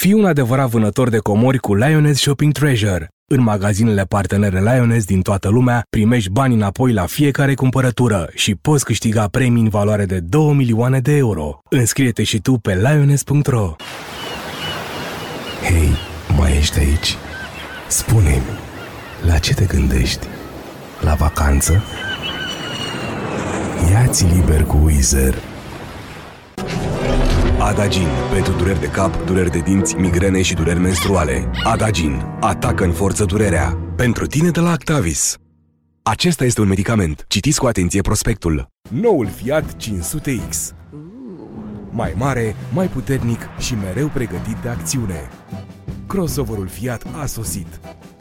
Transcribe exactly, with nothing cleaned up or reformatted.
Fii un adevărat vânător de comori cu Lioness Shopping Treasure. În magazinele partenere Lioness din toată lumea primești bani înapoi la fiecare cumpărătură și poți câștiga premii în valoare de două milioane de euro. Înscrie-te și tu pe lioness punct ro. Hei, mai ești aici? Spune-mi, la ce te gândești? La vacanță? Ia-ți liber cu Wizard. Adagin, pentru dureri de cap, dureri de dinți, migrene și dureri menstruale. Adagin, atacă în forță durerea. Pentru tine de la Actavis. Acesta este un medicament. Citiți cu atenție prospectul. Noul Fiat cinci sute X. Mai mare, mai puternic și mereu pregătit de acțiune. Crossoverul Fiat a sosit.